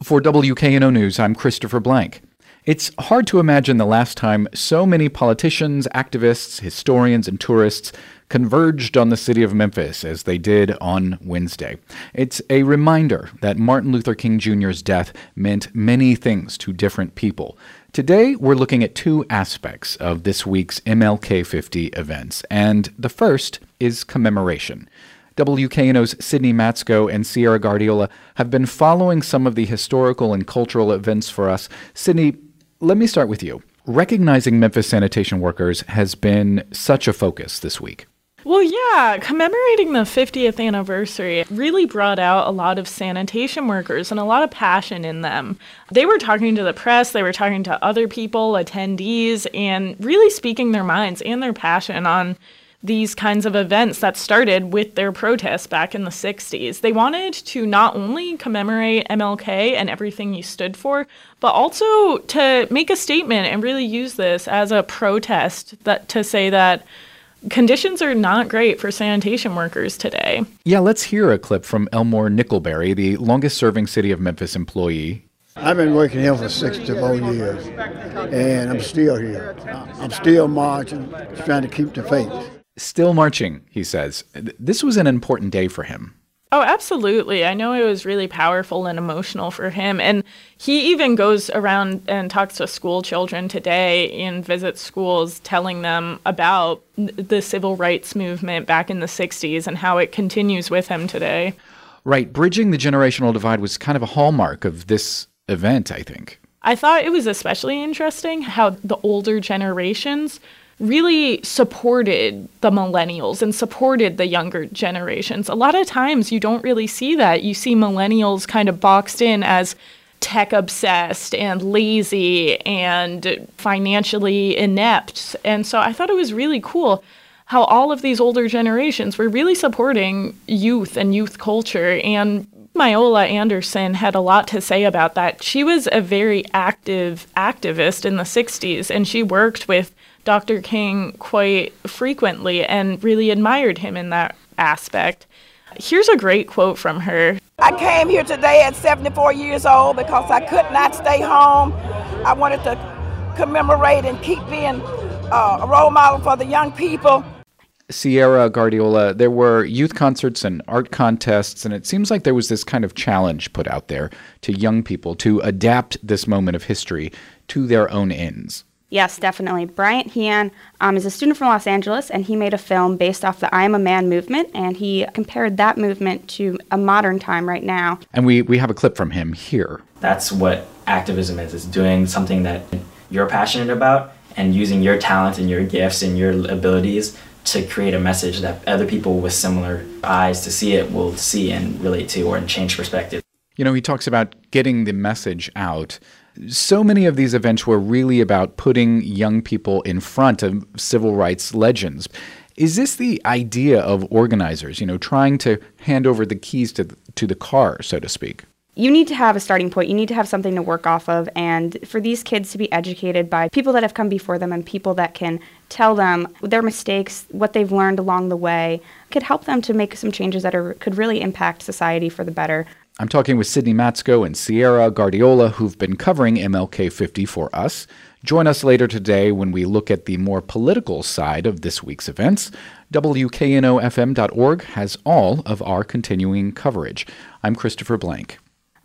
For WKNO News, I'm Christopher Blank. It's hard to imagine the last time so many politicians, activists, historians, and tourists converged on the city of Memphis as they did on Wednesday. It's a reminder that Martin Luther King Jr.'s death meant many things to different people. Today, we're looking at two aspects of this week's MLK 50 events, and the first is commemoration. WKNO's Sydney Matsko and Sierra Guardiola have been following some of the historical and cultural events for us. Sydney, let me start with you. Recognizing Memphis sanitation workers has been such a focus this week. Well, yeah, commemorating the 50th anniversary really brought out a lot of sanitation workers and a lot of passion in them. They were talking to the press, they were talking to other people, attendees, and really speaking their minds and their passion on these kinds of events that started with their protests back in the 60s. They wanted to not only commemorate MLK and everything he stood for, but also to make a statement and really use this as a protest to say that conditions are not great for sanitation workers today. Yeah, let's hear a clip from Elmore Nickelberry, the longest-serving City of Memphis employee. I've been working here for 64 years, and I'm still here. I'm still marching, trying to keep the faith. Still marching, he says. This was an important day for him. Oh, absolutely. I know it was really powerful and emotional for him. And he even goes around and talks to school children today and visits schools telling them about the civil rights movement back in the 60s and how it continues with him today. Right. Bridging the generational divide was kind of a hallmark of this event, I think. I thought it was especially interesting how the older generations really supported the millennials and supported the younger generations. A lot of times you don't really see that. You see millennials kind of boxed in as tech obsessed and lazy and financially inept. And so I thought it was really cool how all of these older generations were really supporting youth and youth culture. And Myola Anderson had a lot to say about that. She was a very active activist in the 60s, and she worked with Dr. King quite frequently and really admired him in that aspect. Here's a great quote from her. I came here today at 74 years old because I could not stay home. I wanted to commemorate and keep being a role model for the young people. Sierra Guardiola, there were youth concerts and art contests, and it seems like there was this kind of challenge put out there to young people to adapt this moment of history to their own ends. Yes, definitely. Bryant Hean is a student from Los Angeles, and he made a film based off the I Am a Man movement, and he compared that movement to a modern time right now. And we have a clip from him here. That's what activism is doing something that you're passionate about and using your talent and your gifts and your abilities to create a message that other people with similar eyes to see it will see and relate to or change perspective. You know, he talks about getting the message out. So many of these events were really about putting young people in front of civil rights legends. Is this the idea of organizers, trying to hand over the keys to the car, so to speak? You need to have a starting point. You need to have something to work off of. And for these kids to be educated by people that have come before them and people that can tell them their mistakes, what they've learned along the way, could help them to make some changes that could really impact society for the better. I'm talking with Sydney Matsko and Sierra Guardiola, who've been covering MLK 50 for us. Join us later today when we look at the more political side of this week's events. WKNOFM.org has all of our continuing coverage. I'm Christopher Blank.